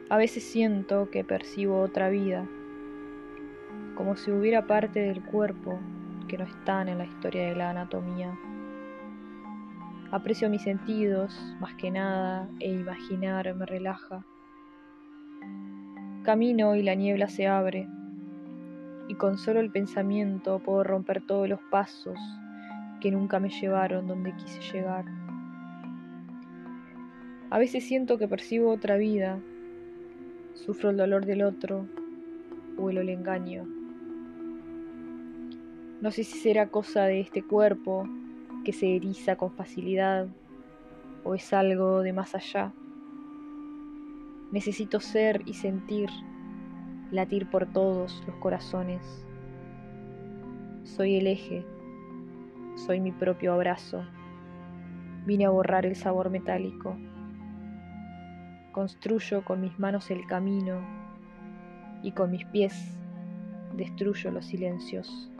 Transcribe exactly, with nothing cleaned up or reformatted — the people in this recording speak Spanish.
A veces siento que percibo otra vida, como si hubiera parte del cuerpo que no están en la historia de la anatomía. Aprecio mis sentidos más que nada e imaginar me relaja. Camino y la niebla se abre, y con solo el pensamiento puedo romper todos los pasos que nunca me llevaron donde quise llegar. A veces siento que percibo otra vida, sufro el dolor del otro, huelo el engaño. No sé si será cosa de este cuerpo que se eriza con facilidad o es algo de más allá. Necesito ser y sentir, latir por todos los corazones. Soy el eje, soy mi propio abrazo. Vine a borrar el sabor metálico. Construyo con mis manos el camino y con mis pies destruyo los silencios.